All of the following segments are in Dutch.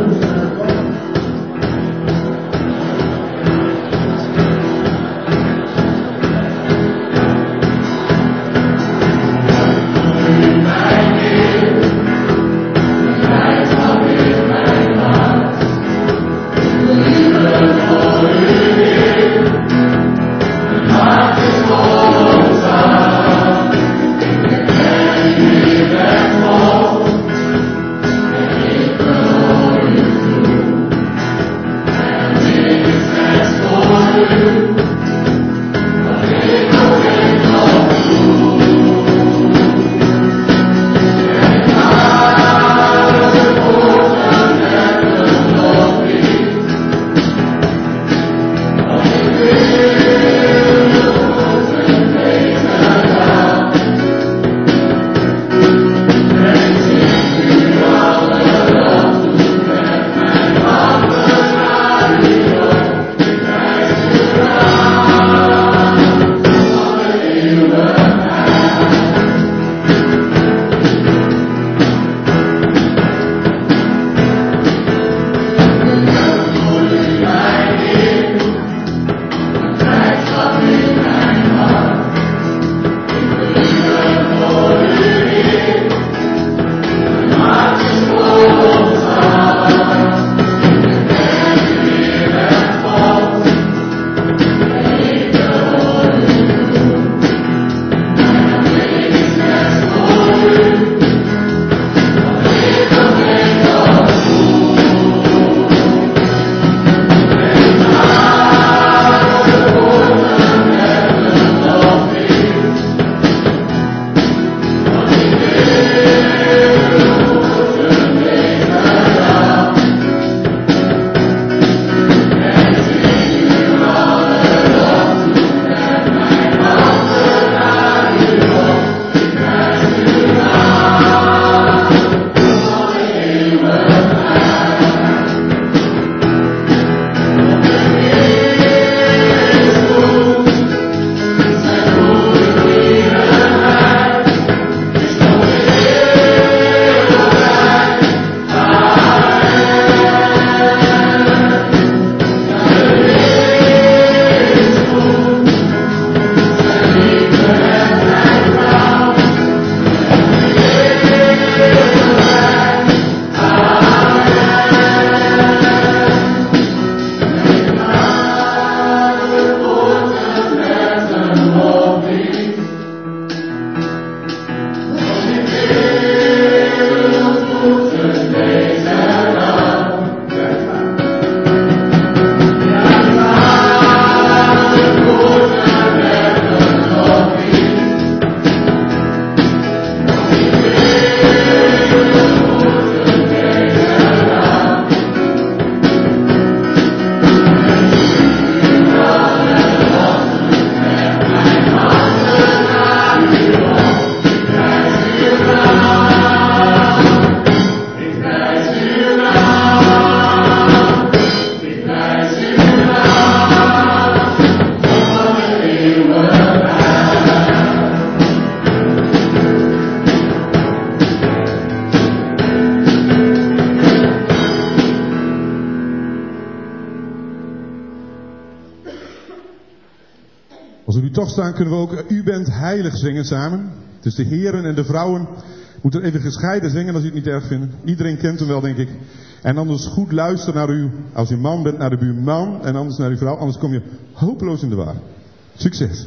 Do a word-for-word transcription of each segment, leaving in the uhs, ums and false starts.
Als we nu toch staan, kunnen we ook U bent heilig zingen samen. Dus de heren en de vrouwen moeten even gescheiden zingen als u het niet erg vindt. Iedereen kent hem wel, denk ik. En anders goed luisteren naar u, als u man bent, naar de buurman. En anders naar uw vrouw, anders kom je hopeloos in de war. Succes!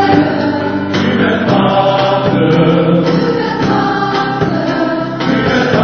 U bent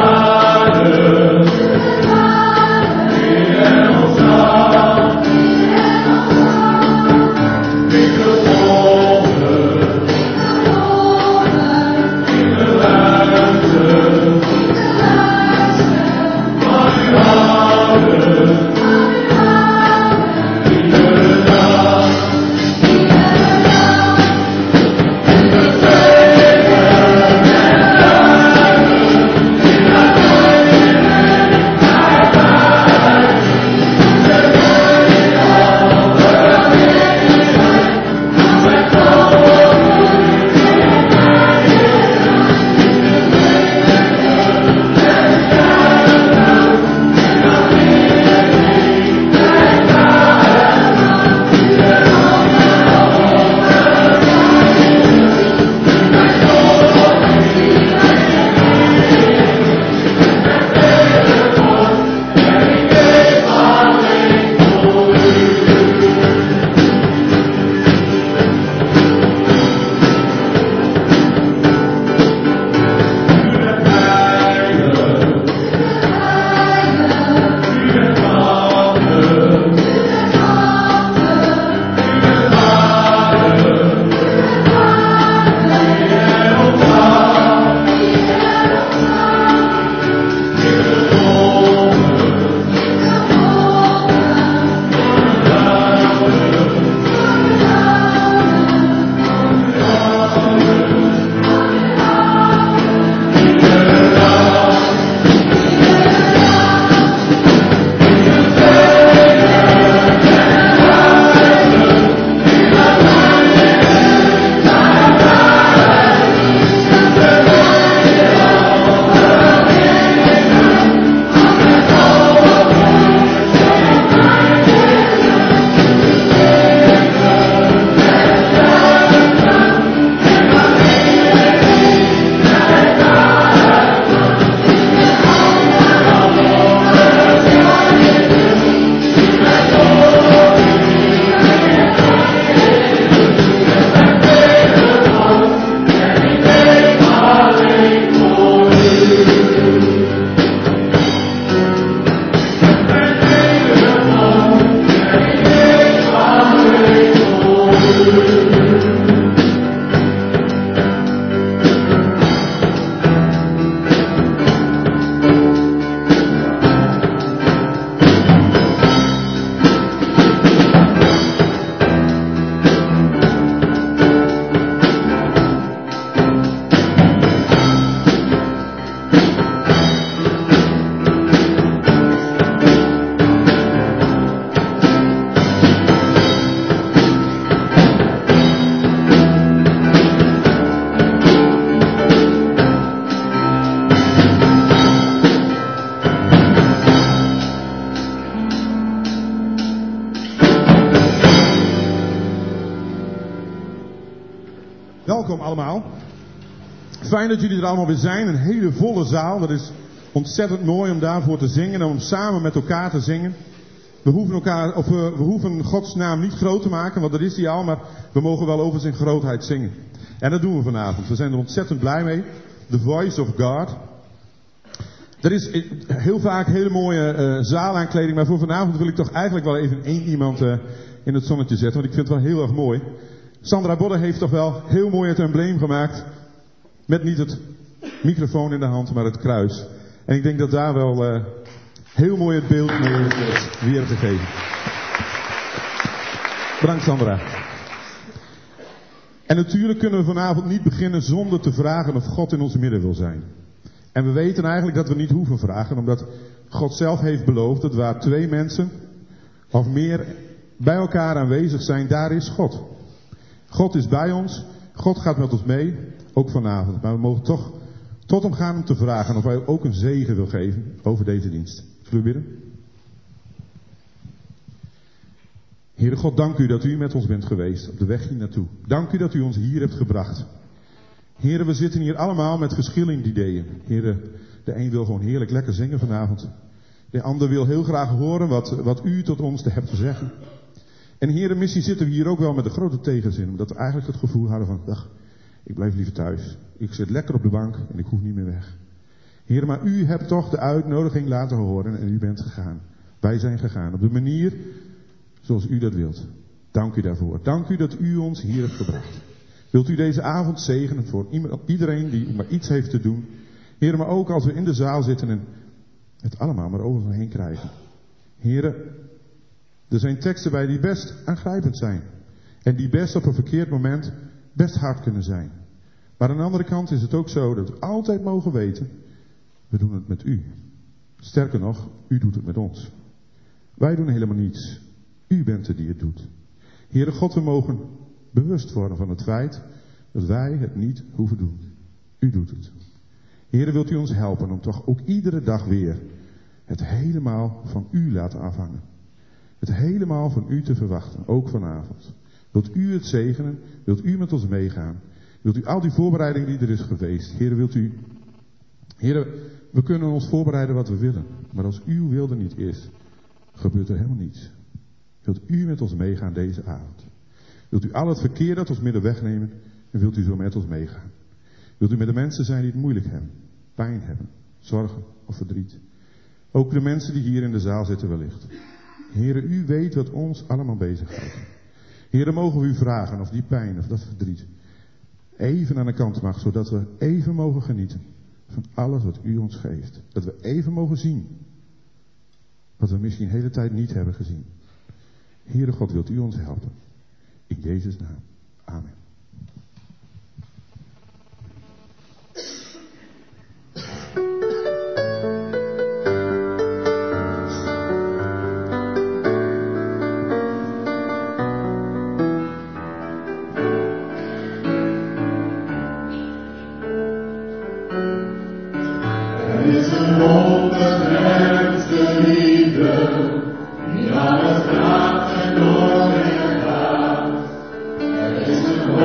Welkom allemaal. Fijn dat jullie er allemaal weer zijn. Een hele volle zaal. Dat is ontzettend mooi om daarvoor te zingen en om samen met elkaar te zingen. We hoeven, elkaar, of we, we hoeven Gods naam niet groot te maken, want dat is die al, maar we mogen wel over zijn grootheid zingen. En dat doen we vanavond. We zijn er ontzettend blij mee. The Voice of God. Er is heel vaak hele mooie uh, zaalaankleding, maar voor vanavond wil ik toch eigenlijk wel even één iemand uh, in het zonnetje zetten, want ik vind het wel heel erg mooi. Sandra Bodde heeft toch wel heel mooi het embleem gemaakt. Met niet het microfoon in de hand, maar het kruis. En ik denk dat daar wel uh, heel mooi het beeld mee is weer te geven. Bedankt Sandra. En natuurlijk kunnen we vanavond niet beginnen zonder te vragen of God in ons midden wil zijn. En we weten eigenlijk dat we niet hoeven vragen, omdat God zelf heeft beloofd dat waar twee mensen of meer bij elkaar aanwezig zijn, daar is God. God is bij ons, God gaat met ons mee, ook vanavond. Maar we mogen toch tot hem gaan om te vragen of hij ook een zegen wil geven over deze dienst. Zullen we bidden? Heere God, dank u dat u met ons bent geweest op de weg hier naartoe. Dank u dat u ons hier hebt gebracht. Heere, we zitten hier allemaal met verschillende ideeën. Heere, de een wil gewoon heerlijk lekker zingen vanavond. De ander wil heel graag horen wat, wat u tot ons te hebt te zeggen. En Heere, misschien zitten we hier ook wel met een grote tegenzin. Omdat we eigenlijk het gevoel hadden van, ach, ik blijf liever thuis. Ik zit lekker op de bank en ik hoef niet meer weg. Heere, maar u hebt toch de uitnodiging laten horen en u bent gegaan. Wij zijn gegaan op de manier zoals u dat wilt. Dank u daarvoor. Dank u dat u ons hier hebt gebracht. Wilt u deze avond zegenen voor iedereen die maar iets heeft te doen. Heere, maar ook als we in de zaal zitten en het allemaal maar over ons heen krijgen. Heere, er zijn teksten bij die best aangrijpend zijn. En die best op een verkeerd moment best hard kunnen zijn. Maar aan de andere kant is het ook zo dat we altijd mogen weten, we doen het met u. Sterker nog, u doet het met ons. Wij doen helemaal niets. U bent er die het doet. Heere God, we mogen bewust worden van het feit dat wij het niet hoeven doen. U doet het. Heere, wilt u ons helpen om toch ook iedere dag weer het helemaal van u laten afhangen. Het helemaal van u te verwachten, ook vanavond. Wilt u het zegenen? Wilt u met ons meegaan? Wilt u al die voorbereidingen die er is geweest? Heere, wilt u... Heere, we kunnen ons voorbereiden wat we willen. Maar als uw wil er niet is, gebeurt er helemaal niets. Wilt u met ons meegaan deze avond? Wilt u al het verkeer uit ons midden wegnemen en wilt u zo met ons meegaan? Wilt u met de mensen zijn die het moeilijk hebben, pijn hebben, zorgen of verdriet? Ook de mensen die hier in de zaal zitten wellicht. Heere, u weet wat ons allemaal bezighoudt. Heere, mogen we u vragen of die pijn of dat verdriet even aan de kant mag, zodat we even mogen genieten van alles wat u ons geeft. Dat we even mogen zien wat we misschien de hele tijd niet hebben gezien. Heere God, wilt u ons helpen? In Jezus' naam. Amen. Is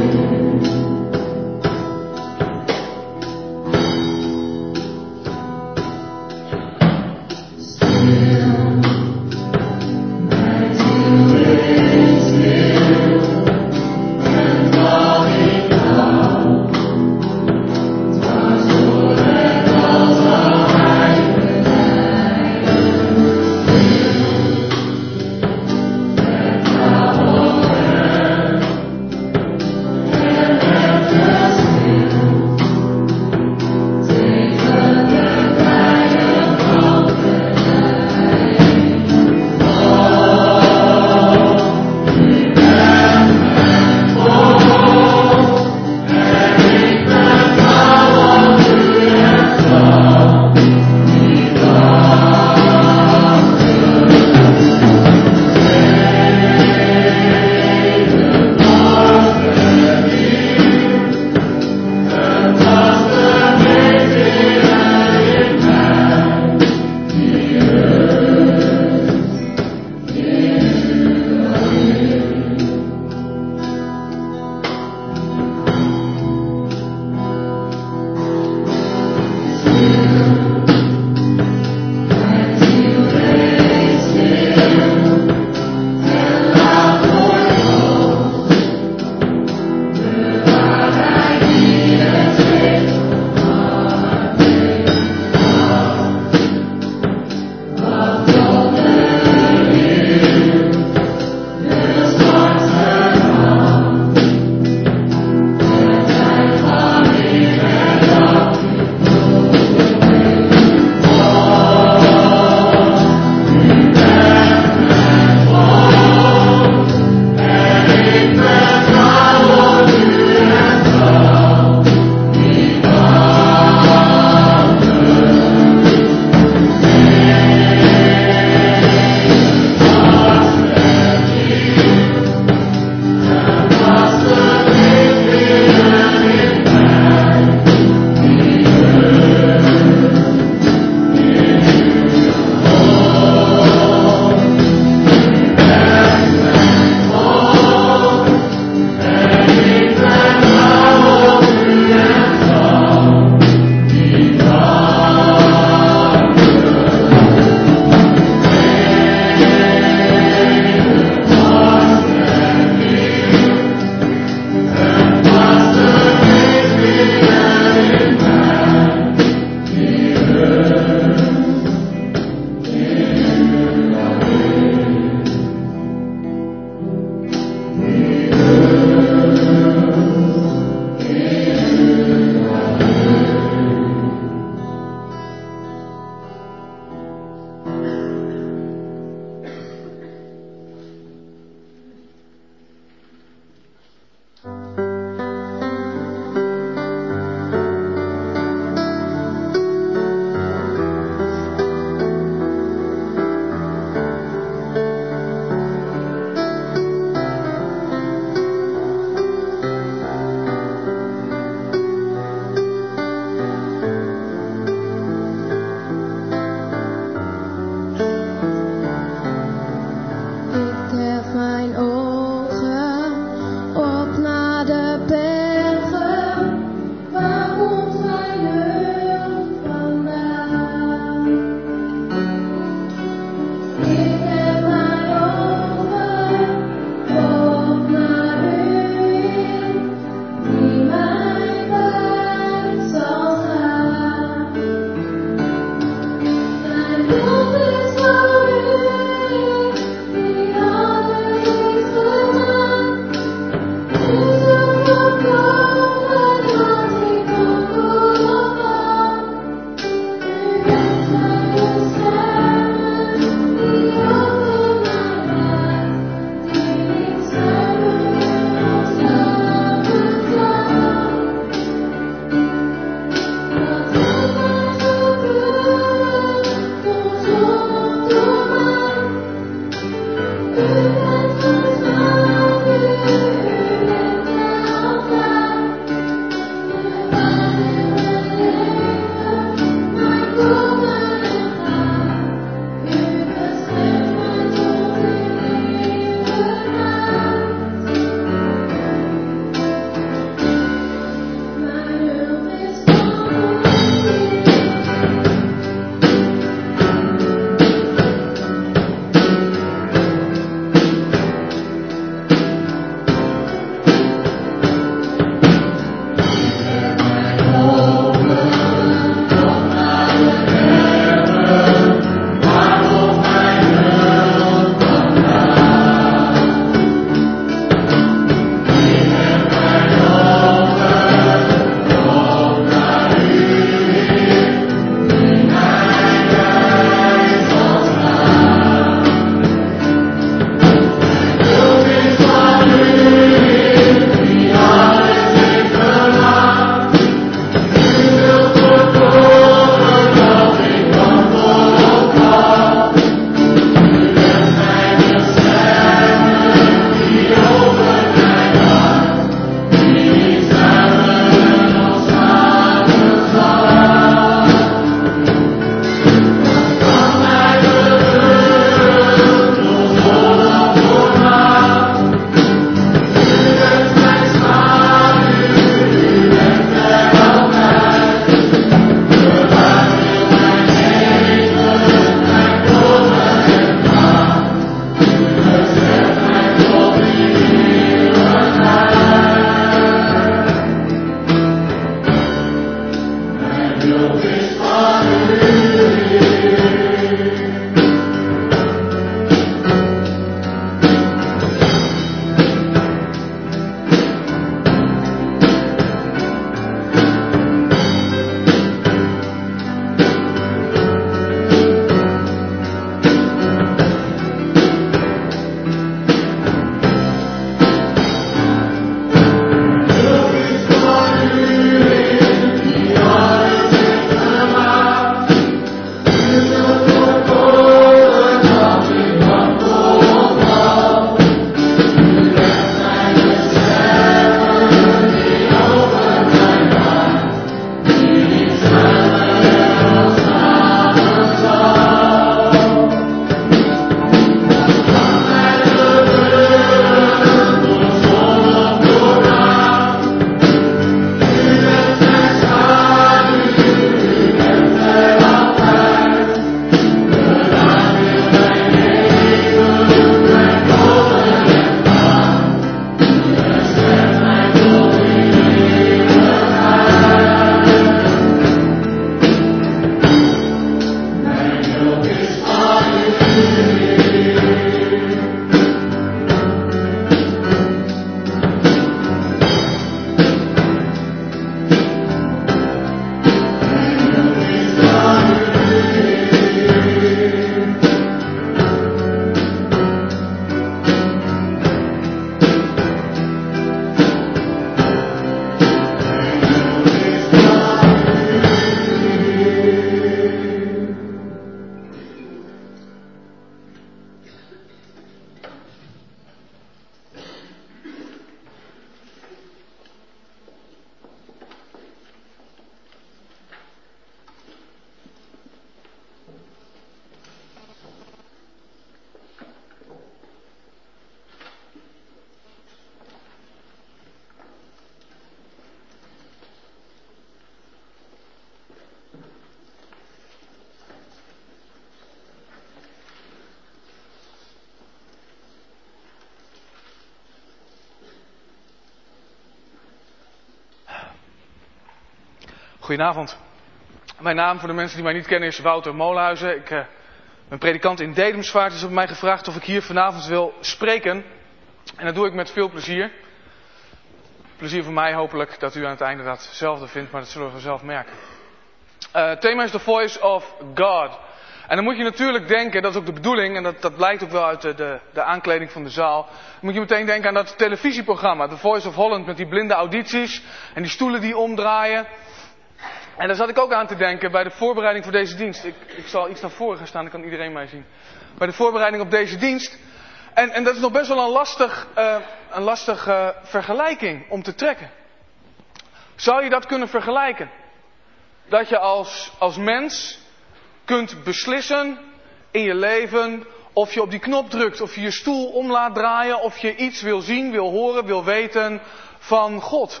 Goedenavond. Mijn naam voor de mensen die mij niet kennen is Wouter Molenhuizen. Ik uh, ben predikant in Dedemsvaart. Dus op mij gevraagd of ik hier vanavond wil spreken. En dat doe ik met veel plezier. Plezier voor mij hopelijk dat u aan het einde datzelfde vindt, maar dat zullen we vanzelf merken. Uh, het thema is The Voice of God. En dan moet je natuurlijk denken, dat is ook de bedoeling, en dat, dat blijkt ook wel uit de, de, de aankleding van de zaal. Dan moet je meteen denken aan dat televisieprogramma, The Voice of Holland, met die blinde audities en die stoelen die omdraaien. En daar zat ik ook aan te denken bij de voorbereiding voor deze dienst. Ik, ik zal iets naar voren gaan staan, dan kan iedereen mij zien. Bij de voorbereiding op deze dienst. En, en dat is nog best wel een lastig, uh, een lastige vergelijking om te trekken. Zou je dat kunnen vergelijken? Dat je als, als mens kunt beslissen in je leven of je op die knop drukt, of je je stoel om laat draaien, of je iets wil zien, wil horen, wil weten van God.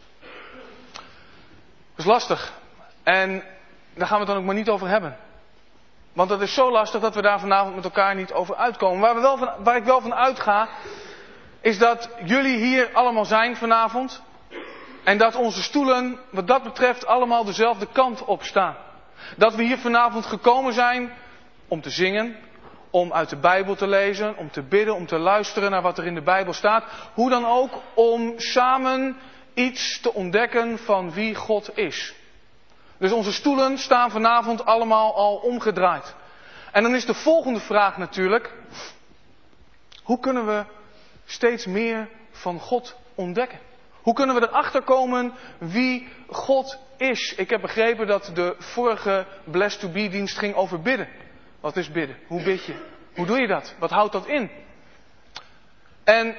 Dat is lastig. En daar gaan we het dan ook maar niet over hebben. Want dat is zo lastig dat we daar vanavond met elkaar niet over uitkomen. Waar, we wel van, waar ik wel van uitga, is dat jullie hier allemaal zijn vanavond. En dat onze stoelen, wat dat betreft, allemaal dezelfde kant op staan. Dat we hier vanavond gekomen zijn om te zingen, om uit de Bijbel te lezen, om te bidden, om te luisteren naar wat er in de Bijbel staat. Hoe dan ook, om samen iets te ontdekken van wie God is. Dus onze stoelen staan vanavond allemaal al omgedraaid. En dan is de volgende vraag natuurlijk: hoe kunnen we steeds meer van God ontdekken? Hoe kunnen we erachter komen wie God is? Ik heb begrepen dat de vorige Blessed to Be dienst ging over bidden. Wat is bidden? Hoe bid je? Hoe doe je dat? Wat houdt dat in? En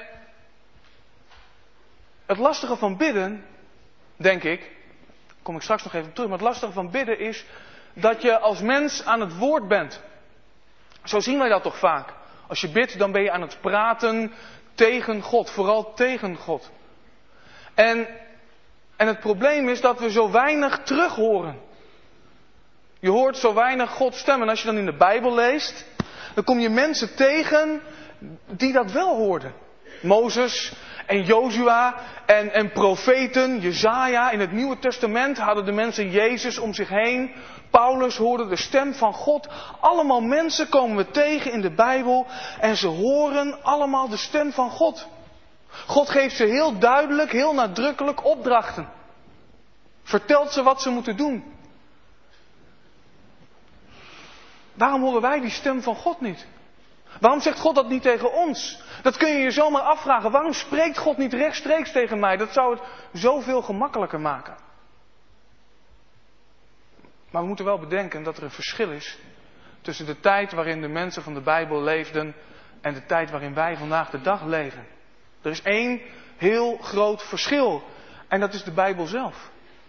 het lastige van bidden, denk ik, kom ik straks nog even op terug, maar het lastige van bidden is dat je als mens aan het woord bent. Zo zien wij dat toch vaak. Als je bidt, dan ben je aan het praten tegen God, vooral tegen God. En, en het probleem is dat we zo weinig terug horen. Je hoort zo weinig Gods stem. En als je dan in de Bijbel leest, dan kom je mensen tegen die dat wel hoorden. Mozes en Jozua en, en profeten, Jezaja. In het Nieuwe Testament hadden de mensen Jezus om zich heen. Paulus hoorde de stem van God. Allemaal mensen komen we tegen in de Bijbel en ze horen allemaal de stem van God. God geeft ze heel duidelijk, heel nadrukkelijk opdrachten. Vertelt ze wat ze moeten doen. Waarom horen wij die stem van God niet? Waarom zegt God dat niet tegen ons? Dat kun je je zomaar afvragen. Waarom spreekt God niet rechtstreeks tegen mij? Dat zou het zoveel gemakkelijker maken. Maar we moeten wel bedenken dat er een verschil is tussen de tijd waarin de mensen van de Bijbel leefden en de tijd waarin wij vandaag de dag leven. Er is één heel groot verschil. En dat is de Bijbel zelf.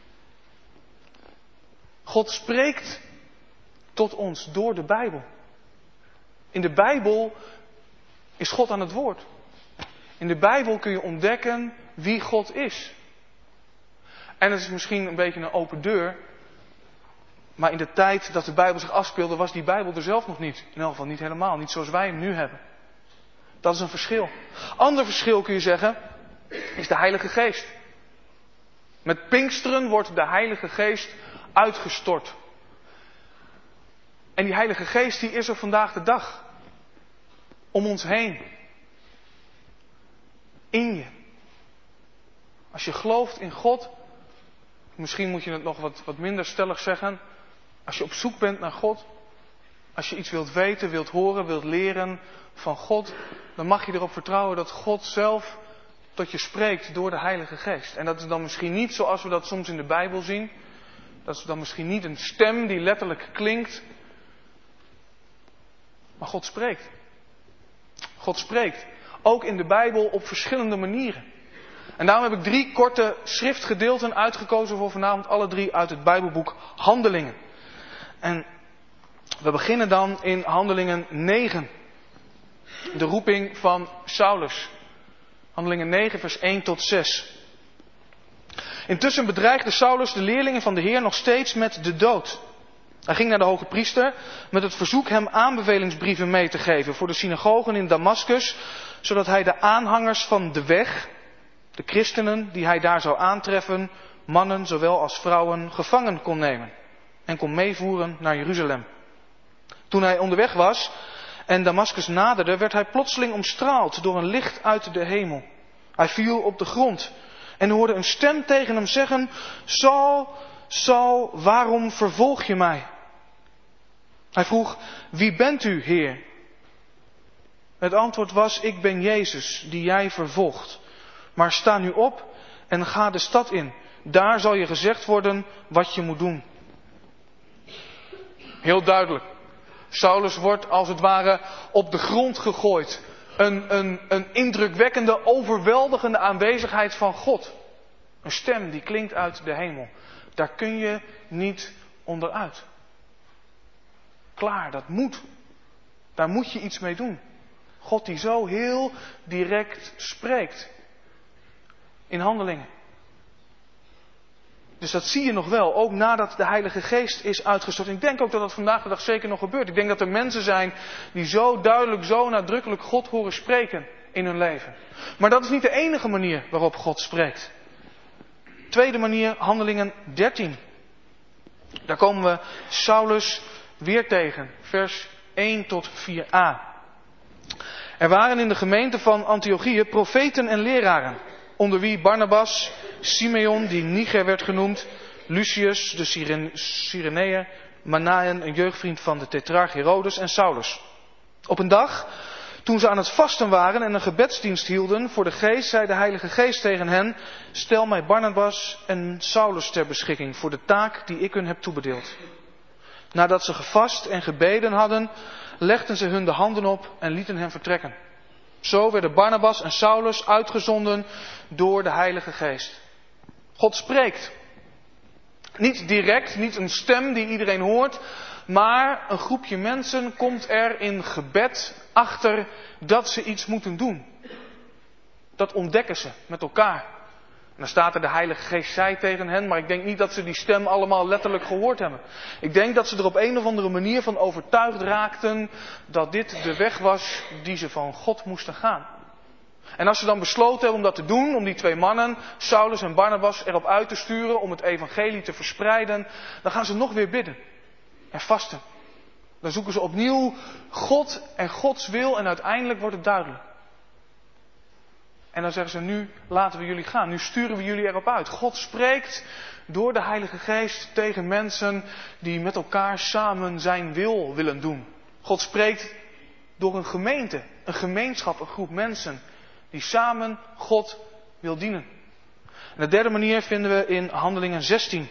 God spreekt tot ons door de Bijbel. In de Bijbel is God aan het woord. In de Bijbel kun je ontdekken wie God is. En het is misschien een beetje een open deur. Maar in de tijd dat de Bijbel zich afspeelde, was die Bijbel er zelf nog niet. In elk geval niet helemaal. Niet zoals wij hem nu hebben. Dat is een verschil. Ander verschil kun je zeggen, is de Heilige Geest. Met Pinksteren wordt de Heilige Geest uitgestort. En die Heilige Geest die is er vandaag de dag. Om ons heen. In je. Als je gelooft in God. Misschien moet je het nog wat, wat minder stellig zeggen. Als je op zoek bent naar God. Als je iets wilt weten, wilt horen, wilt leren van God. Dan mag je erop vertrouwen dat God zelf tot je spreekt door de Heilige Geest. En dat is dan misschien niet zoals we dat soms in de Bijbel zien. Dat is dan misschien niet een stem die letterlijk klinkt. Maar God spreekt. God spreekt. Ook in de Bijbel op verschillende manieren. En daarom heb ik drie korte schriftgedeelten uitgekozen voor vanavond. Alle drie uit het Bijbelboek Handelingen. En we beginnen dan in Handelingen negen. De roeping van Saulus. Handelingen negen vers één tot zes. Intussen bedreigde Saulus de leerlingen van de Heer nog steeds met de dood. Hij ging naar de hoge priester met het verzoek hem aanbevelingsbrieven mee te geven voor de synagogen in Damaskus, zodat hij de aanhangers van de weg, de christenen die hij daar zou aantreffen, mannen zowel als vrouwen, gevangen kon nemen en kon meevoeren naar Jeruzalem. Toen hij onderweg was en Damaskus naderde, werd hij plotseling omstraald door een licht uit de hemel. Hij viel op de grond en hoorde een stem tegen hem zeggen: Saul, Saul, waarom vervolg je mij? Hij vroeg: Wie bent u, Heer? Het antwoord was: Ik ben Jezus, die jij vervolgt. Maar sta nu op en ga de stad in. Daar zal je gezegd worden wat je moet doen. Heel duidelijk. Saulus wordt als het ware op de grond gegooid. Een, een, een indrukwekkende, overweldigende aanwezigheid van God. Een stem die klinkt uit de hemel. Daar kun je niet onderuit. Klaar, dat moet. Daar moet je iets mee doen. God die zo heel direct spreekt. In handelingen. Dus dat zie je nog wel, ook nadat de Heilige Geest is uitgestort. Ik denk ook dat dat vandaag de dag zeker nog gebeurt. Ik denk dat er mensen zijn die zo duidelijk, zo nadrukkelijk God horen spreken in hun leven. Maar dat is niet de enige manier waarop God spreekt. Tweede manier, Handelingen dertien. Daar komen we Saulus weer tegen, vers één tot vier a. Er waren in de gemeente van Antiochië profeten en leraren, onder wie Barnabas, Simeon, die Niger werd genoemd, Lucius, de Cyreneër, Manaen, een jeugdvriend van de tetrarch Herodes, en Saulus. Op een dag, toen ze aan het vasten waren en een gebedsdienst hielden voor de geest, zei de Heilige Geest tegen hen: Stel mij Barnabas en Saulus ter beschikking voor de taak die ik hun heb toebedeeld. Nadat ze gevast en gebeden hadden, legden ze hun de handen op en lieten hen vertrekken. Zo werden Barnabas en Saulus uitgezonden door de Heilige Geest. God spreekt. Niet direct, niet een stem die iedereen hoort, maar een groepje mensen komt er in gebed achter dat ze iets moeten doen. Dat ontdekken ze met elkaar. En dan staat er: de Heilige Geest zei tegen hen, maar ik denk niet dat ze die stem allemaal letterlijk gehoord hebben. Ik denk dat ze er op een of andere manier van overtuigd raakten dat dit de weg was die ze van God moesten gaan. En als ze dan besloten hebben om dat te doen, om die twee mannen, Saulus en Barnabas, erop uit te sturen om het evangelie te verspreiden, dan gaan ze nog weer bidden en vasten. Dan zoeken ze opnieuw God en Gods wil en uiteindelijk wordt het duidelijk. En dan zeggen ze: nu laten we jullie gaan, nu sturen we jullie erop uit. God spreekt door de Heilige Geest tegen mensen die met elkaar samen zijn wil willen doen. God spreekt door een gemeente, een gemeenschap, een groep mensen die samen God wil dienen. En de derde manier vinden we in Handelingen zestien.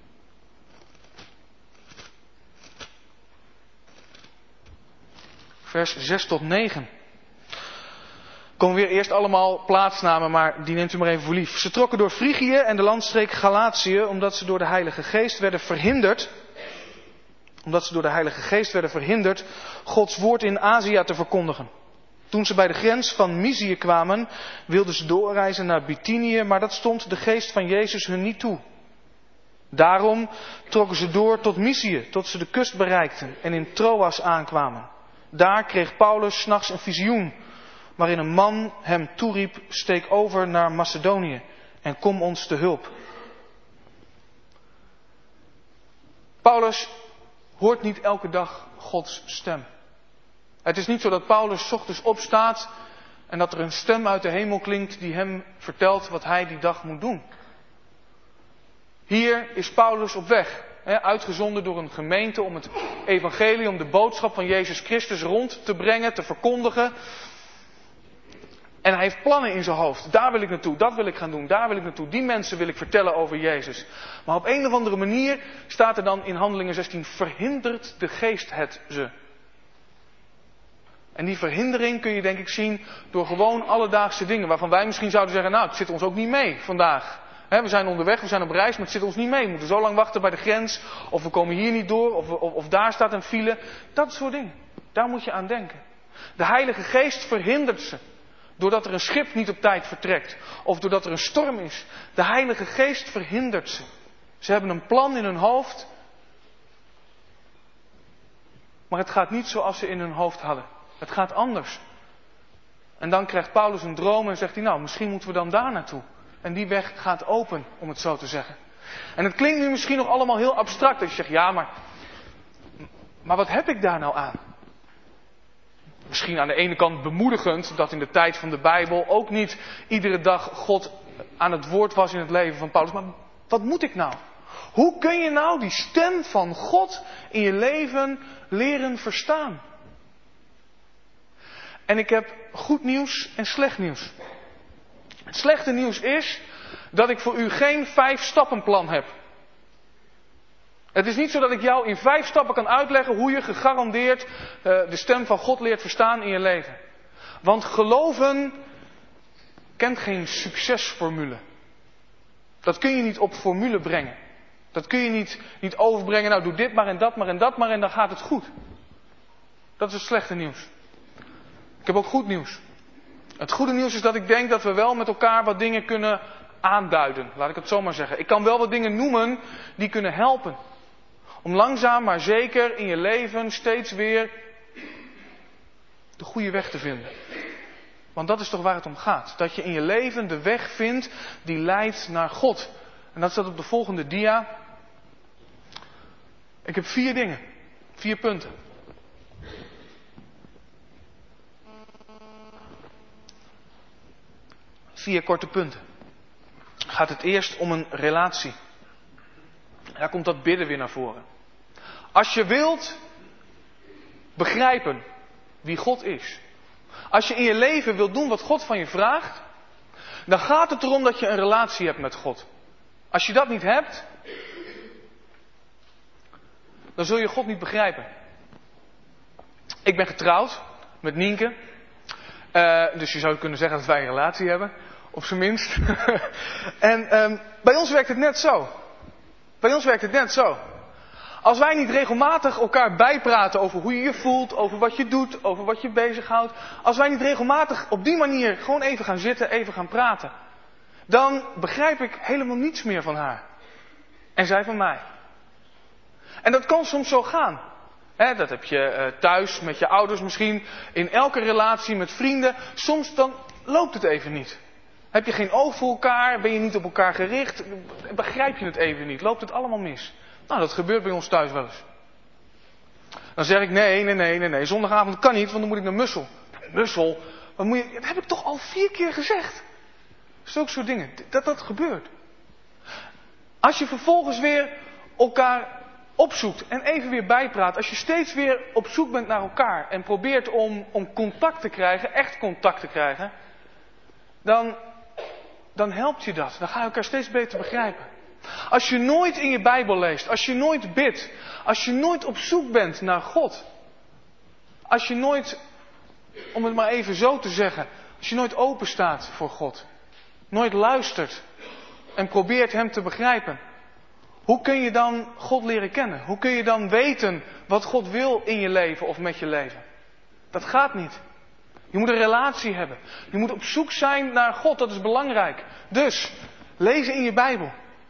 Vers zes tot negen. Komen weer eerst allemaal plaatsnamen, maar die neemt u maar even voor lief. Ze trokken door Frigië en de landstreek Galatië, omdat ze door de Heilige Geest werden verhinderd, omdat ze door de Heilige Geest werden verhinderd Gods woord in Azië te verkondigen. Toen ze bij de grens van Mysië kwamen, wilden ze doorreizen naar Bithynië, maar dat stond de Geest van Jezus hun niet toe. Daarom trokken ze door tot Mysië, tot ze de kust bereikten en in Troas aankwamen. Daar kreeg Paulus 's nachts een visioen, waarin een man hem toeriep: steek over naar Macedonië en kom ons te hulp. Paulus hoort niet elke dag Gods stem. Het is niet zo dat Paulus 's ochtends opstaat en dat er een stem uit de hemel klinkt die hem vertelt wat hij die dag moet doen. Hier is Paulus op weg, uitgezonden door een gemeente om het evangelie, om de boodschap van Jezus Christus rond te brengen, te verkondigen. En hij heeft plannen in zijn hoofd. Daar wil ik naartoe, dat wil ik gaan doen, daar wil ik naartoe. Die mensen wil ik vertellen over Jezus. Maar op een of andere manier staat er dan in Handelingen zestien: verhindert de geest het ze. En die verhindering kun je denk ik zien door gewoon alledaagse dingen. Waarvan wij misschien zouden zeggen: nou, het zit ons ook niet mee vandaag. He, we zijn onderweg, we zijn op reis, maar het zit ons niet mee. We moeten zo lang wachten bij de grens. Of we komen hier niet door, of, of, of daar staat een file. Dat soort dingen. Daar moet je aan denken. De Heilige Geest verhindert ze. Doordat er een schip niet op tijd vertrekt. Of doordat er een storm is. De Heilige Geest verhindert ze. Ze hebben een plan in hun hoofd. Maar het gaat niet zoals ze in hun hoofd hadden. Het gaat anders. En dan krijgt Paulus een droom en zegt hij: nou, misschien moeten we dan daar naartoe. En die weg gaat open, om het zo te zeggen. En het klinkt nu misschien nog allemaal heel abstract. Dat je zegt, ja, maar, maar wat heb ik daar nou aan? Misschien aan de ene kant bemoedigend dat in de tijd van de Bijbel ook niet iedere dag God aan het woord was in het leven van Paulus. Maar wat moet ik nou? Hoe kun je nou die stem van God in je leven leren verstaan? En ik heb goed nieuws en slecht nieuws. Het slechte nieuws is dat ik voor u geen vijf stappenplan heb. Het is niet zo dat ik jou in vijf stappen kan uitleggen hoe je gegarandeerd uh, de stem van God leert verstaan in je leven. Want geloven kent geen succesformule. Dat kun je niet op formule brengen. Dat kun je niet, niet overbrengen, nou doe dit maar en dat maar en dat maar en dan gaat het goed. Dat is het slechte nieuws. Ik heb ook goed nieuws. Het goede nieuws is dat ik denk dat we wel met elkaar wat dingen kunnen aanduiden. Laat ik het zo maar zeggen. Ik kan wel wat dingen noemen die kunnen helpen. Om langzaam maar zeker in je leven steeds weer de goede weg te vinden. Want dat is toch waar het om gaat. Dat je in je leven de weg vindt die leidt naar God. En dat staat op de volgende dia. Ik heb vier dingen. Vier punten. Vier korte punten. Gaat het eerst om een relatie. Daar komt dat bidden weer naar voren. Als je wilt begrijpen wie God is. Als je in je leven wilt doen wat God van je vraagt. Dan gaat het erom dat je een relatie hebt met God. Als je dat niet hebt. Dan zul je God niet begrijpen. Ik ben getrouwd met Nienke. Uh, dus je zou kunnen zeggen dat wij een relatie hebben. Op zijn minst. en um, bij ons werkt het net zo. Bij ons werkt het net zo. Als wij niet regelmatig elkaar bijpraten over hoe je je voelt, over wat je doet, over wat je bezighoudt. Als wij niet regelmatig op die manier gewoon even gaan zitten, even gaan praten. Dan begrijp ik helemaal niets meer van haar. En zij van mij. En dat kan soms zo gaan. He, dat heb je uh, thuis met je ouders misschien. In elke relatie met vrienden. Soms dan loopt het even niet. Heb je geen oog voor elkaar? Ben je niet op elkaar gericht? Begrijp je het even niet? Loopt het allemaal mis? Nou, dat gebeurt bij ons thuis wel eens. Dan zeg ik nee, nee, nee, nee, nee. Zondagavond kan niet, want dan moet ik naar Mussel. Mussel? Wat moet je... Dat heb ik toch al vier keer gezegd. Zulke soort dingen. Dat dat gebeurt. Als je vervolgens weer elkaar opzoekt en even weer bijpraat. Als je steeds weer op zoek bent naar elkaar en probeert om, om contact te krijgen, echt contact te krijgen. Dan, dan helpt je dat. Dan ga je elkaar steeds beter begrijpen. Als je nooit in je Bijbel leest, als je nooit bidt, als je nooit op zoek bent naar God. Als je nooit, om het maar even zo te zeggen, als je nooit open staat voor God. Nooit luistert en probeert Hem te begrijpen. Hoe kun je dan God leren kennen? Hoe kun je dan weten wat God wil in je leven of met je leven? Dat gaat niet. Je moet een relatie hebben. Je moet op zoek zijn naar God, dat is belangrijk. Dus, lezen in je Bijbel.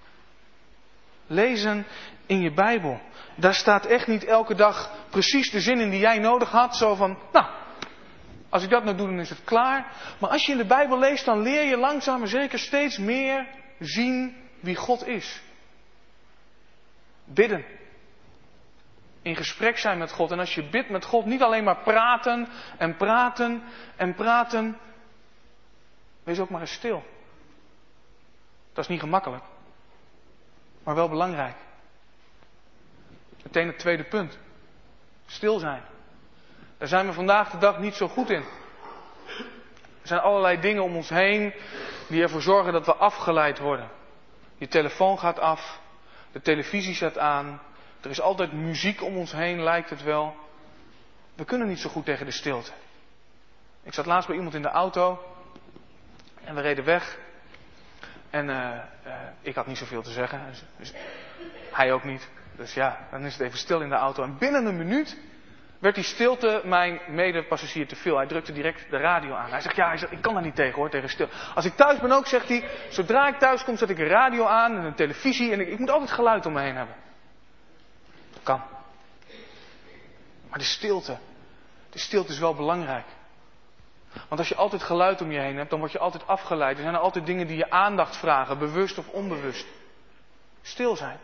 Lezen in je Bijbel. Daar staat echt niet elke dag precies de zin in die jij nodig had. Zo van, nou, als ik dat nou doe, dan is het klaar. Maar als je in de Bijbel leest, dan leer je langzaam maar zeker steeds meer zien wie God is. Bidden. In gesprek zijn met God. En als je bidt met God, niet alleen maar praten en praten en praten. Wees ook maar eens stil. Dat is niet gemakkelijk. Maar wel belangrijk. Meteen het tweede punt. Stil zijn. Daar zijn we vandaag de dag niet zo goed in. Er zijn allerlei dingen om ons heen die ervoor zorgen dat we afgeleid worden. Je telefoon gaat af. De televisie zet aan. Er is altijd muziek om ons heen, lijkt het wel. We kunnen niet zo goed tegen de stilte. Ik zat laatst bij iemand in de auto. En we reden weg. En uh, uh, ik had niet zoveel te zeggen. Dus, dus hij ook niet. Dus ja, dan is het even stil in de auto. En binnen een minuut werd die stilte mijn medepassagier te veel. Hij drukte direct de radio aan. Hij zegt, ja, hij zegt, ik kan daar niet tegen hoor, tegen stil. Als ik thuis ben ook, zegt hij, zodra ik thuis kom, zet ik een radio aan en een televisie. En ik, ik moet altijd geluid om me heen hebben. Dat kan. Maar de stilte, de stilte is wel belangrijk. Want als je altijd geluid om je heen hebt, dan word je altijd afgeleid. Er zijn er altijd dingen die je aandacht vragen, bewust of onbewust. Stil zijn.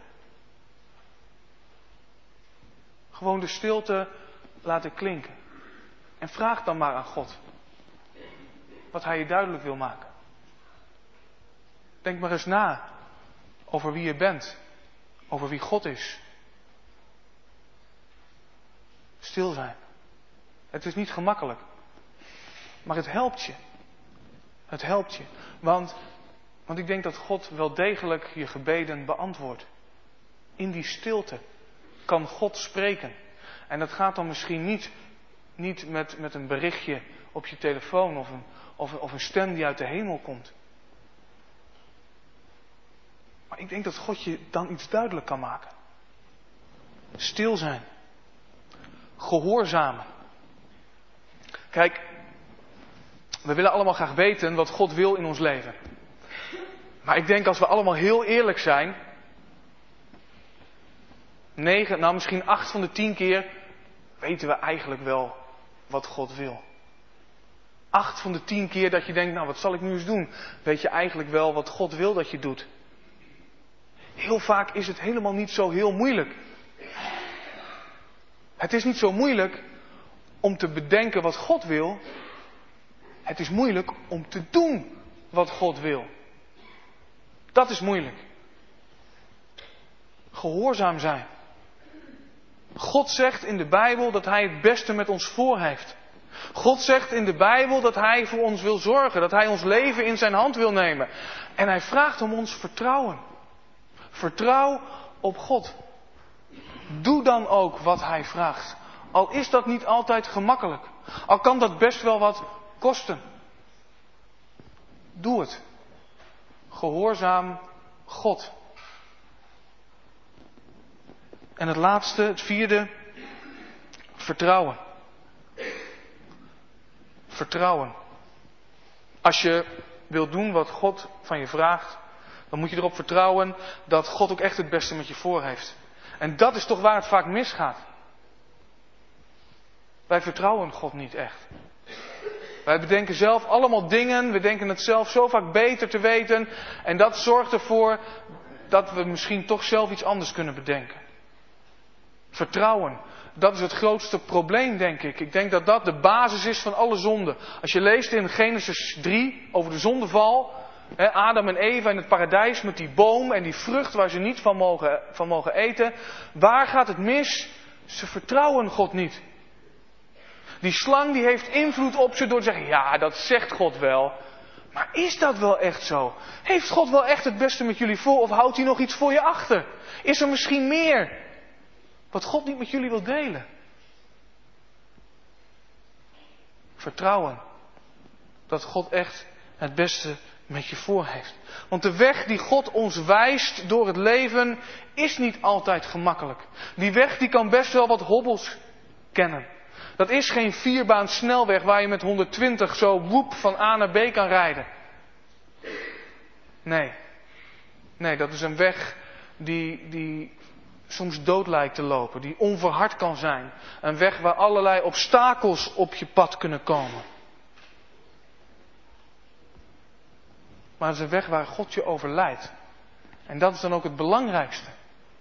Gewoon de stilte laten klinken. En vraag dan maar aan God wat hij je duidelijk wil maken. Denk maar eens na over wie je bent. Over wie God is. Stil zijn. Het is niet gemakkelijk. Maar het helpt je. Het helpt je. Want, want ik denk dat God wel degelijk je gebeden beantwoordt. In die stilte kan God spreken. En dat gaat dan misschien niet, niet met, met een berichtje op je telefoon of een, of, of een stem die uit de hemel komt. Maar ik denk dat God je dan iets duidelijk kan maken. Stil zijn. Gehoorzamen. Kijk, we willen allemaal graag weten wat God wil in ons leven. Maar ik denk als we allemaal heel eerlijk zijn, negen, nou misschien acht van de tien keer, weten we eigenlijk wel wat God wil. Acht van de tien keer dat je denkt, nou wat zal ik nu eens doen? Weet je eigenlijk wel wat God wil dat je doet. Heel vaak is het helemaal niet zo heel moeilijk. Het is niet zo moeilijk om te bedenken wat God wil. Het is moeilijk om te doen wat God wil. Dat is moeilijk. Gehoorzaam zijn. God zegt in de Bijbel dat Hij het beste met ons voor heeft. God zegt in de Bijbel dat Hij voor ons wil zorgen. Dat Hij ons leven in zijn hand wil nemen. En Hij vraagt om ons vertrouwen. Vertrouw op God. Doe dan ook wat Hij vraagt. Al is dat niet altijd gemakkelijk. Al kan dat best wel wat kosten. Doe het. Gehoorzaam God. En het laatste, het vierde. Vertrouwen. Vertrouwen. Als je wilt doen wat God van je vraagt, dan moet je erop vertrouwen dat God ook echt het beste met je voor heeft. En dat is toch waar het vaak misgaat. Wij vertrouwen God niet echt. Wij bedenken zelf allemaal dingen, we denken het zelf zo vaak beter te weten. En dat zorgt ervoor dat we misschien toch zelf iets anders kunnen bedenken. Vertrouwen, dat is het grootste probleem, denk ik. Ik denk dat dat de basis is van alle zonden. Als je leest in Genesis drie over de zondeval, hè, Adam en Eva in het paradijs met die boom en die vrucht waar ze niet van mogen, van mogen eten. Waar gaat het mis? Ze vertrouwen God niet. Die slang die heeft invloed op ze door te zeggen, ja, dat zegt God wel. Maar is dat wel echt zo? Heeft God wel echt het beste met jullie voor of houdt hij nog iets voor je achter? Is er misschien meer wat God niet met jullie wil delen? Vertrouwen dat God echt het beste met je voor heeft. Want de weg die God ons wijst door het leven is niet altijd gemakkelijk. Die weg die kan best wel wat hobbels kennen. Dat is geen vierbaan snelweg waar je met honderdtwintig zo woep van A naar B kan rijden. Nee. Nee, dat is een weg die, die soms dood lijkt te lopen. Die onverhard kan zijn. Een weg waar allerlei obstakels op je pad kunnen komen. Maar het is een weg waar God je over leidt. En dat is dan ook het belangrijkste.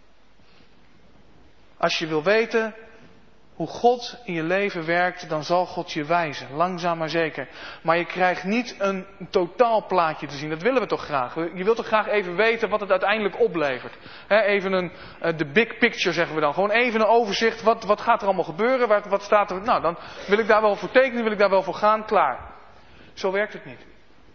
Als je wil weten hoe God in je leven werkt, dan zal God je wijzen. Langzaam maar zeker. Maar je krijgt niet een totaalplaatje te zien. Dat willen we toch graag. Je wilt toch graag even weten wat het uiteindelijk oplevert. He, even een, de big picture zeggen we dan. Gewoon even een overzicht. Wat, wat gaat er allemaal gebeuren? Wat, wat staat er? Nou, dan wil ik daar wel voor tekenen. Wil ik daar wel voor gaan. Klaar. Zo werkt het niet.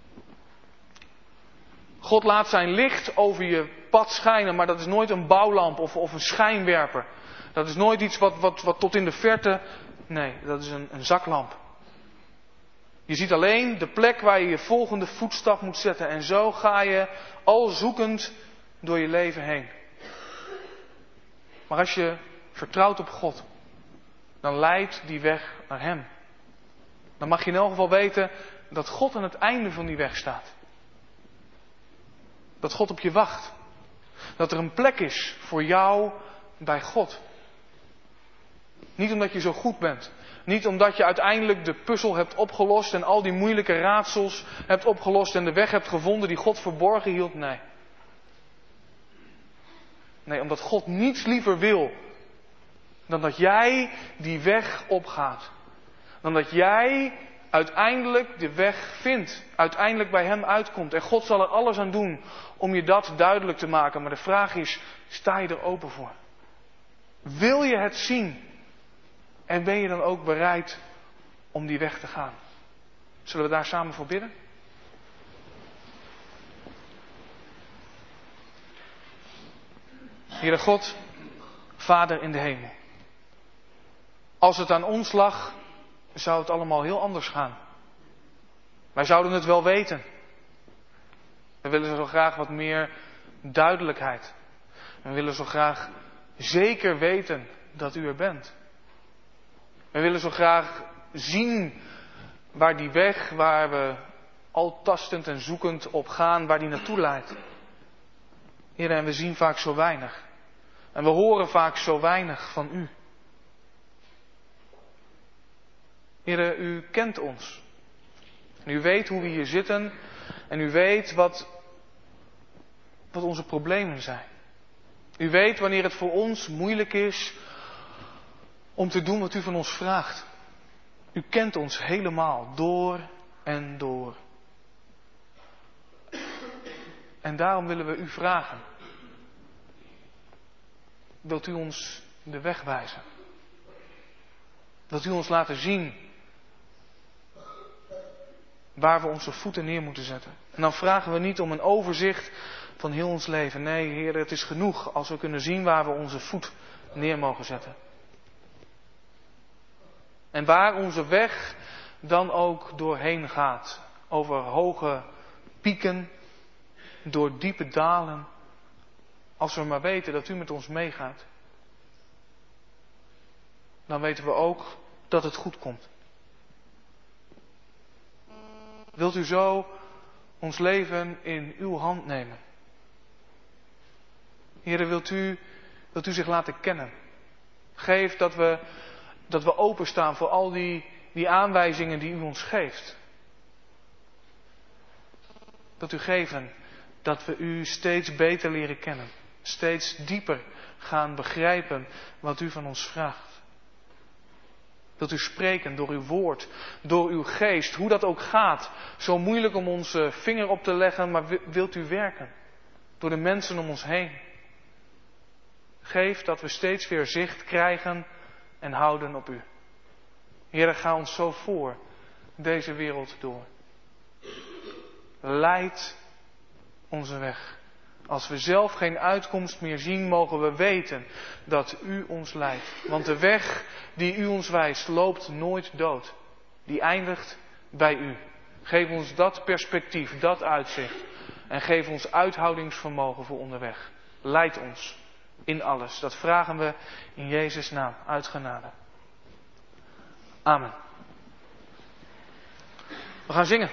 God laat zijn licht over je pad schijnen. Maar dat is nooit een bouwlamp of, of een schijnwerper. Dat is nooit iets wat, wat, wat tot in de verte... Nee, dat is een, een zaklamp. Je ziet alleen de plek waar je je volgende voetstap moet zetten. En zo ga je al zoekend door je leven heen. Maar als je vertrouwt op God, dan leidt die weg naar Hem. Dan mag je in elk geval weten dat God aan het einde van die weg staat. Dat God op je wacht. Dat er een plek is voor jou bij God. Niet omdat je zo goed bent. Niet omdat je uiteindelijk de puzzel hebt opgelost en al die moeilijke raadsels hebt opgelost en de weg hebt gevonden die God verborgen hield. Nee. Nee, omdat God niets liever wil dan dat jij die weg opgaat. Dan dat jij uiteindelijk de weg vindt. Uiteindelijk bij Hem uitkomt. En God zal er alles aan doen om je dat duidelijk te maken. Maar de vraag is, sta je er open voor? Wil je het zien? En ben je dan ook bereid om die weg te gaan? Zullen we daar samen voor bidden? Heere God, Vader in de hemel. Als het aan ons lag, zou het allemaal heel anders gaan. Wij zouden het wel weten. We willen zo graag wat meer duidelijkheid. We willen zo graag zeker weten dat u er bent. We willen zo graag zien waar die weg, waar we al tastend en zoekend op gaan, waar die naartoe leidt. Heer, en we zien vaak zo weinig. En we horen vaak zo weinig van u. Heer, u kent ons. En u weet hoe we hier zitten. En u weet wat, wat onze problemen zijn. U weet wanneer het voor ons moeilijk is om te doen wat u van ons vraagt. U kent ons helemaal, door en door. En daarom willen we u vragen. Wilt u ons de weg wijzen? Wilt u ons laten zien waar we onze voeten neer moeten zetten? En dan vragen we niet om een overzicht van heel ons leven. Nee, Heer, het is genoeg als we kunnen zien waar we onze voet neer mogen zetten. En waar onze weg dan ook doorheen gaat. Over hoge pieken, door diepe dalen. Als we maar weten dat u met ons meegaat. Dan weten we ook dat het goed komt. Wilt u zo ons leven in uw hand nemen? Heere, wilt u, wilt u zich laten kennen? Geef dat we, dat we openstaan voor al die, die aanwijzingen die u ons geeft. Wilt u geven dat we u steeds beter leren kennen. Steeds dieper gaan begrijpen wat u van ons vraagt. Wilt u spreken door uw woord, door uw geest, hoe dat ook gaat. Zo moeilijk om onze vinger op te leggen, maar wilt u werken. Door de mensen om ons heen. Geef dat we steeds weer zicht krijgen en houden op u. Heere, ga ons zo voor deze wereld door. Leid onze weg. Als we zelf geen uitkomst meer zien, mogen we weten dat u ons leidt. Want de weg die u ons wijst, loopt nooit dood. Die eindigt bij u. Geef ons dat perspectief, dat uitzicht. En geef ons uithoudingsvermogen voor onderweg. Leid ons in alles. Dat vragen we in Jezus' naam, uit genade. Amen. We gaan zingen.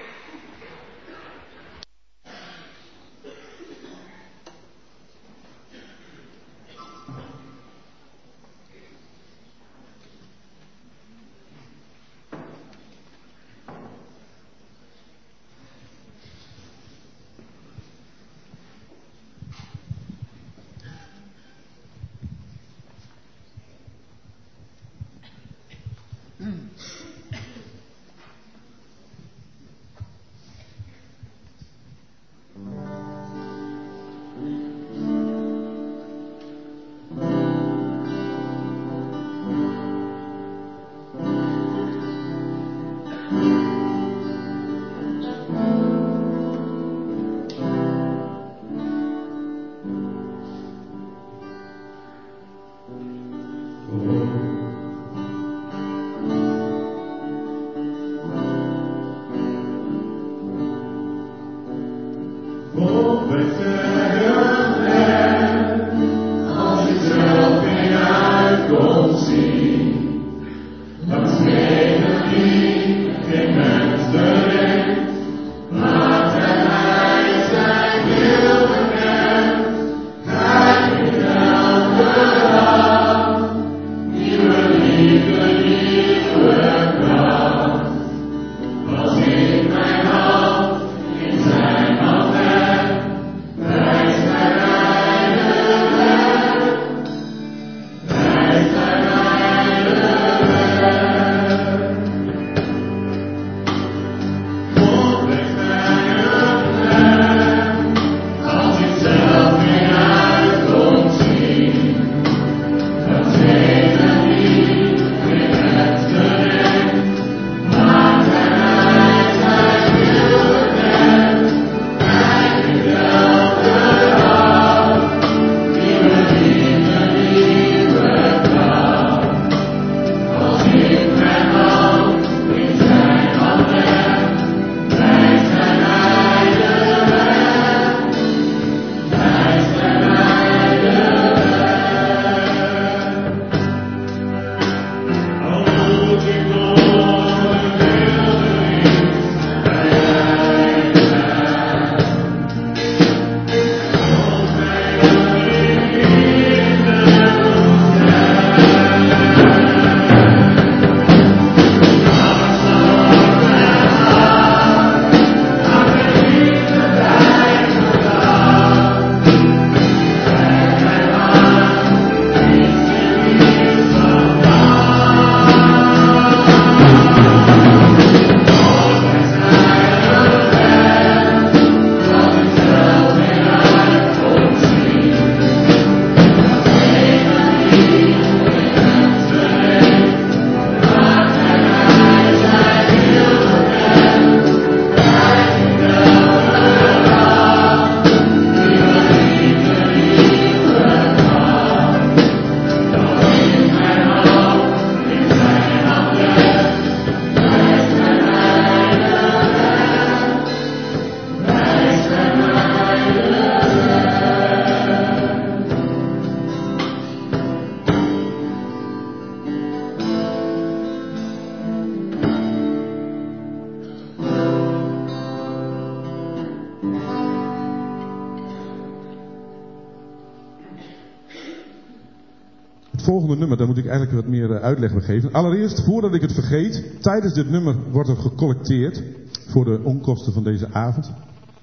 volgende nummer, daar moet ik eigenlijk wat meer uh, uitleg bij geven. Allereerst, voordat ik het vergeet, tijdens dit nummer wordt er gecollecteerd voor de onkosten van deze avond.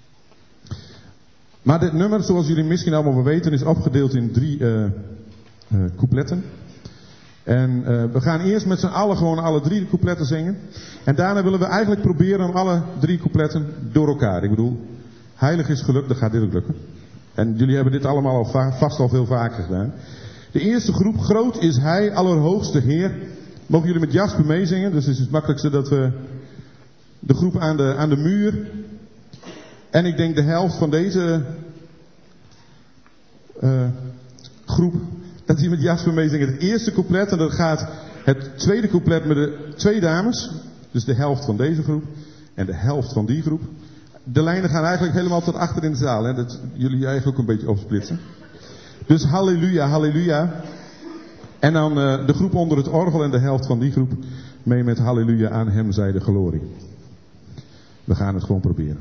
Maar dit nummer, zoals jullie misschien allemaal wel weten, is opgedeeld in drie uh, uh, coupletten. En uh, we gaan eerst met z'n allen gewoon alle drie de coupletten zingen. En daarna willen we eigenlijk proberen om alle drie coupletten door elkaar. Ik bedoel, heilig is geluk, dan gaat dit ook lukken. En jullie hebben dit allemaal al va- vast al veel vaker gedaan. De eerste groep, groot is hij, allerhoogste Heer. Mogen jullie met Jasper meezingen? Dus het is het makkelijkste dat we de groep aan de, aan de muur. En ik denk de helft van deze uh, groep, dat die met Jasper meezingen. Het eerste couplet, en dat gaat het tweede couplet met de twee dames. Dus de helft van deze groep en de helft van die groep. De lijnen gaan eigenlijk helemaal tot achter in de zaal. Hè? Dat jullie eigenlijk ook een beetje opsplitsen. Dus halleluja, halleluja. En dan uh, de groep onder het orgel en de helft van die groep mee met halleluja, aan hem zij de glorie. We gaan het gewoon proberen.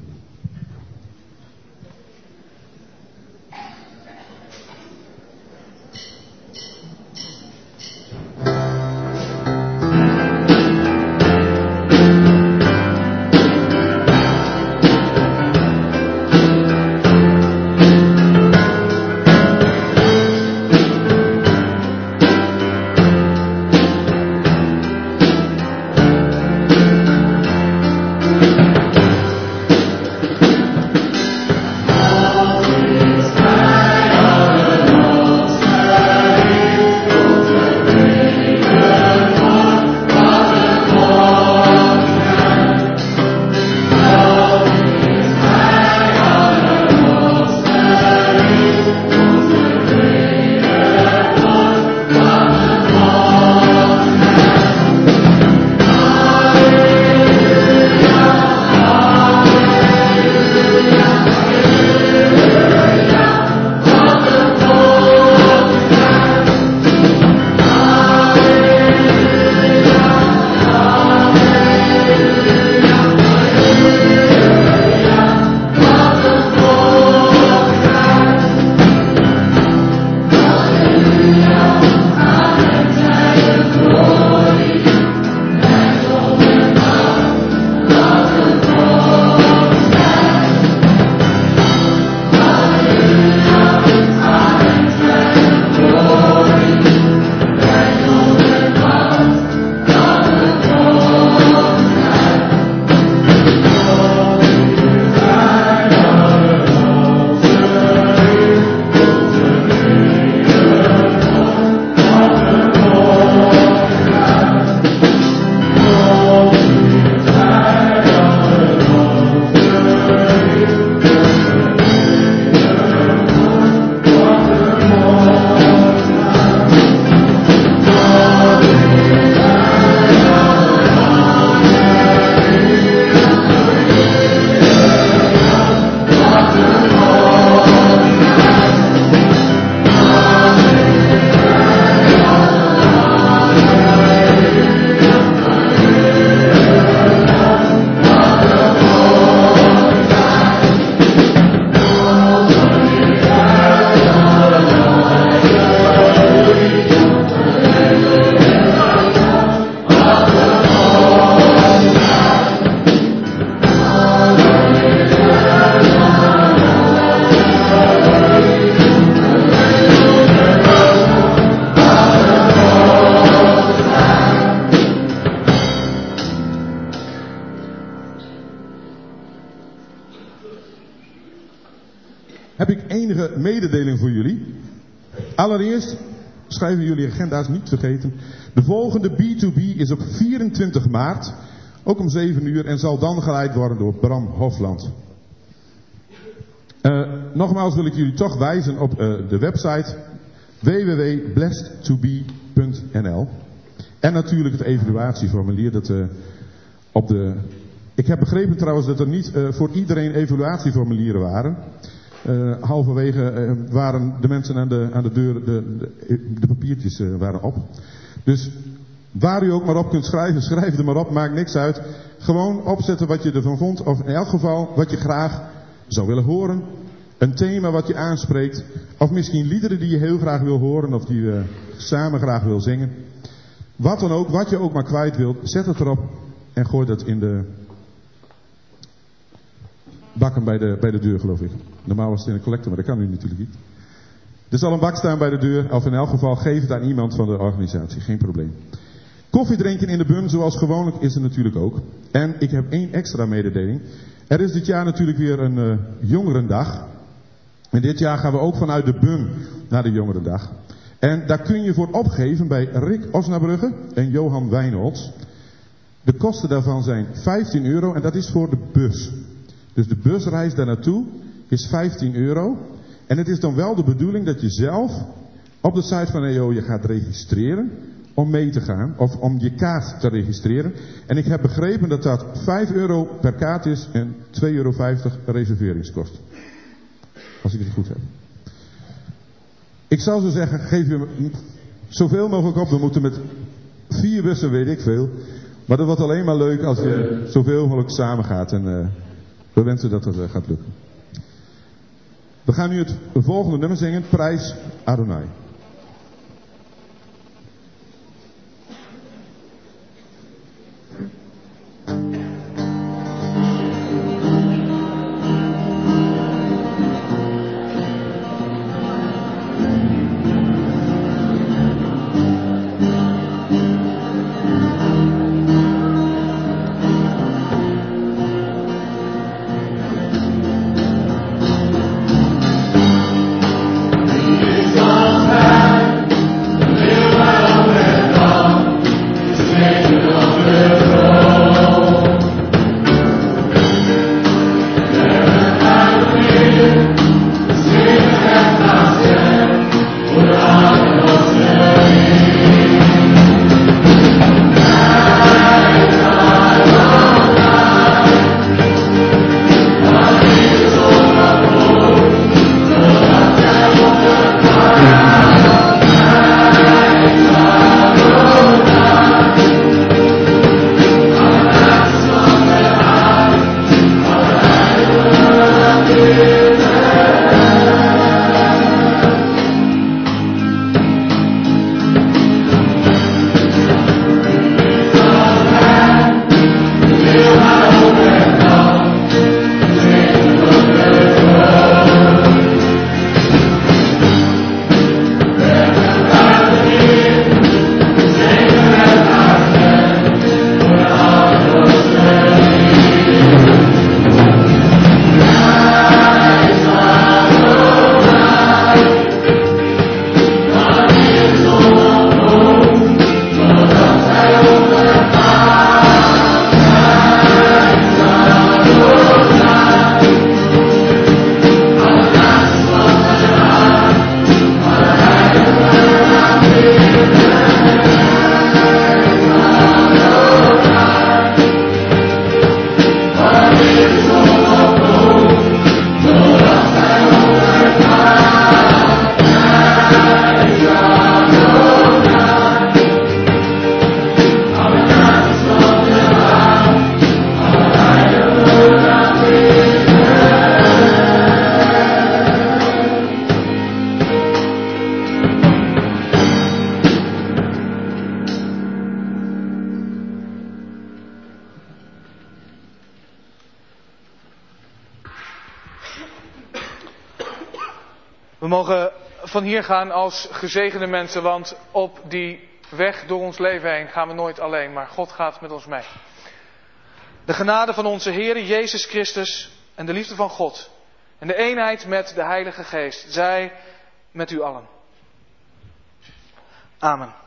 Heb ik enige mededeling voor jullie. Allereerst, schrijven jullie agenda's, niet vergeten. De volgende B to B is op vierentwintig maart, ook om zeven uur, en zal dan geleid worden door Bram Hofland. Uh, nogmaals wil ik jullie toch wijzen op uh, de website w w w punt blessed to be punt n l. En natuurlijk het evaluatieformulier dat uh, op de... Ik heb begrepen trouwens dat er niet uh, voor iedereen evaluatieformulieren waren. Uh, halverwege uh, waren de mensen aan de, aan de deur, de, de, de papiertjes uh, waren op. Dus waar u ook maar op kunt schrijven, schrijf er maar op, maakt niks uit. Gewoon opzetten wat je ervan vond, of in elk geval wat je graag zou willen horen. een thema wat je aanspreekt, of misschien liederen die je heel graag wil horen of die je samen graag wil zingen. Wat dan ook, wat je ook maar kwijt wilt, zet het erop en gooi dat in de bakken bij de, bij de deur, geloof ik. Normaal was het in een collector, maar dat kan nu natuurlijk niet. Er zal een bak staan bij de deur, of in elk geval geef het aan iemand van de organisatie, geen probleem. Koffie drinken in de bun, zoals gewoonlijk, is er natuurlijk ook. En ik heb één extra mededeling. Er is dit jaar natuurlijk weer een uh, jongerendag. En dit jaar gaan we ook vanuit de bun naar de jongerendag. En daar kun je voor opgeven bij Rick Osnabrugge en Johan Wijnolds. De kosten daarvan zijn vijftien euro en dat is voor de bus. Dus de busreis daar naartoe is vijftien euro. En het is dan wel de bedoeling dat je zelf op de site van E O je gaat registreren om mee te gaan. Of om je kaart te registreren. En ik heb begrepen dat dat vijf euro per kaart is en twee euro vijftig reserveringskosten. Als ik het goed heb. Ik zou zo zeggen, geef je zoveel mogelijk op. We moeten met vier bussen, weet ik veel. Maar dat wordt alleen maar leuk als je zoveel mogelijk samen gaat. En uh, we wensen dat het uh, gaat lukken. We gaan nu het volgende nummer zingen. Prijs Adonai. We mogen van hier gaan als gezegende mensen, want op die weg door ons leven heen gaan we nooit alleen, maar God gaat met ons mee. De genade van onze Heer Jezus Christus en de liefde van God en de eenheid met de Heilige Geest, zij met u allen. Amen.